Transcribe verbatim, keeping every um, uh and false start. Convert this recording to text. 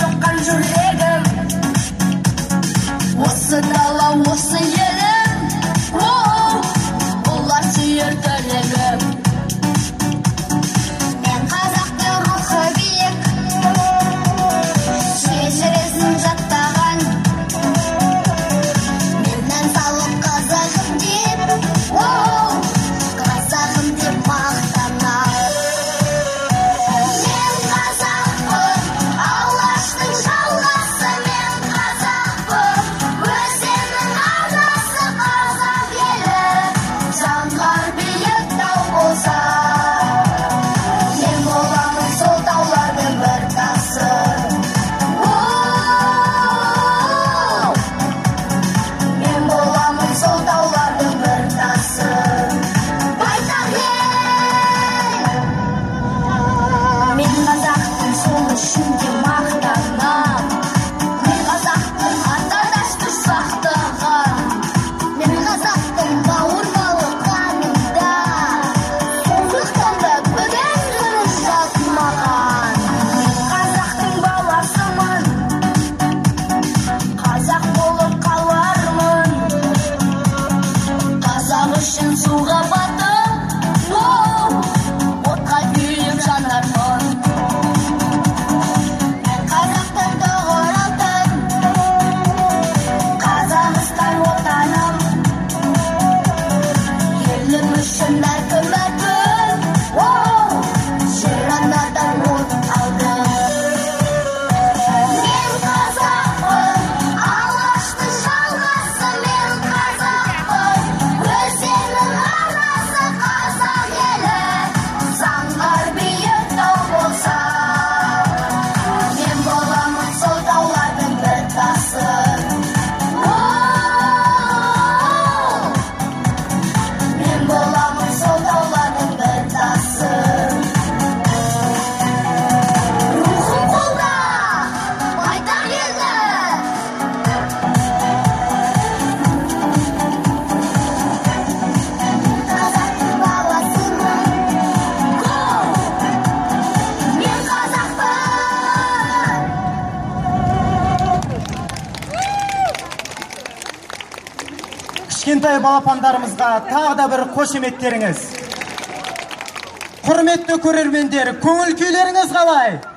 соққан жүрегім. Осы дала, осы елім, бұлар сүйер тілегім. Мен қазақтың рухы биік, шежіресін жаттаған. Менен салып қазағым деп, қазағым деп мақтанам. Мен қазақпын, алаштың жалғасы. Мен қазақпын, өзеннің арнасы. Қазақ елі жаңғар биік тау болса, мен боламын сол таулардың бір тасы. Мен боламын сол таулардың бір тасы. Байтақ ел, мен қазақтың, сол үшін де мақтанам. Мен қазақтың ата-дәстүр сақтаған. Мен қазақтың бауырмалы қанында, сондықтан да бүгін күні жатмаған. Мен қазақтың баласымын, қазақ болып қалармын. Қазақ үшін суға батып, отқа күйіп жанармын. Мен қазақтың тұғыр алтын, Қазақстан отаным. Елім үшін әркім әркім, жер анадан от алдым. Мен қазақпын, алаштың жалғасы. Мен қазақпын, өзеннің арнасы. Қазақ елі заңғар биік тау болса, мен боламын сол таулардың бір тасы. Мен боламын сол таулардың бір тасы. Рухым қолда, байтақ елді. Қазақтың баласымын, мен қазақпын. Кішкентай балапандарымызға тағы да бір қошеметтеріңіз. Құрметті көрермендер, көңіл күйлеріңіз қалай?